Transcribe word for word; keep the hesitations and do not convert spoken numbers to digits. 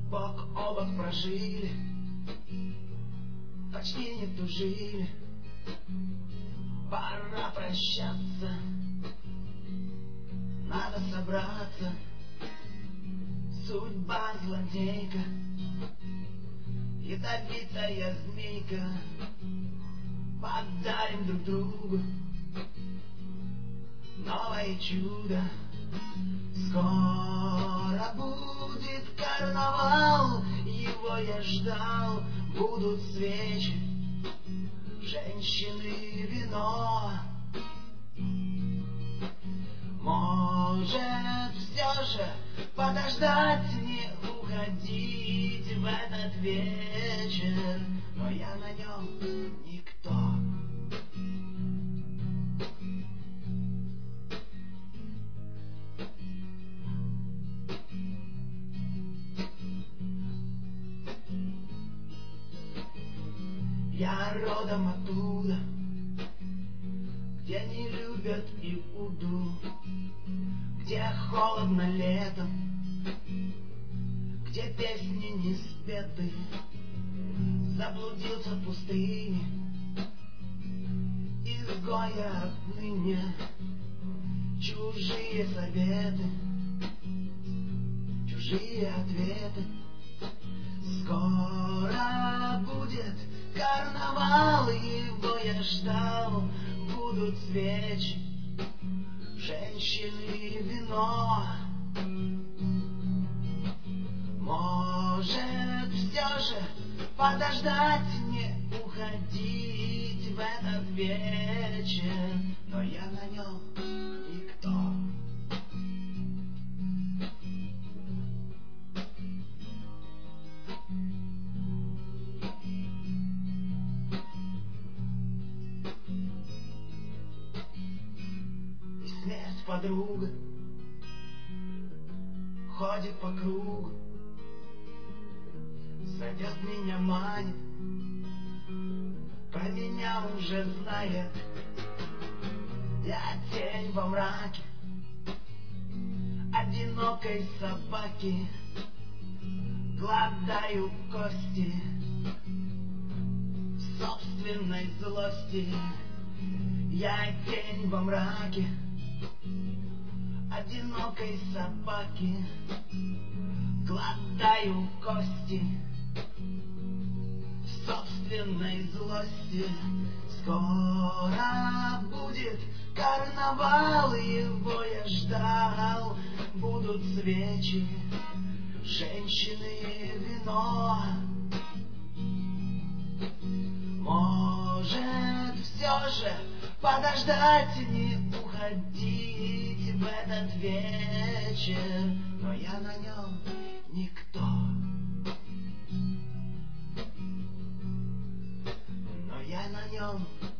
бок о бок прожили, почти не тужили. Пора прощаться, надо собраться. Судьба злодейка, ядовитая змейка. Подарим друг другу новое чудо. Скоро будет карнавал, его я ждал. Будут свечи, женщины, вино. Может, все же подождать, не уходить в этот вечер, но я на нем никто. Я родом оттуда, где не любят Иуду, где холодно летом, где песни не спеты. Заблудился в пустыне, изгой я отныне. Чужие советы, чужие ответы. Скоро будет карнавал, его я ждал. Будут свечи, женщины, вино. Может, все же подождать, не уходить в этот вечер, но я на нем никто. И смерть подруга ходит по кругу, зовет меня, манит, про меня уже знает. Я тень во мраке одинокой собаки, гладаю кости в собственной злости. Я тень во мраке одинокой собаки, гладаю кости в собственной злости. Скоро будет карнавал, его я ждал. Будут свечи, женщины, вино. Может, все же подождать, не уходить в этот вечер, но я на нем никто. Но я на нем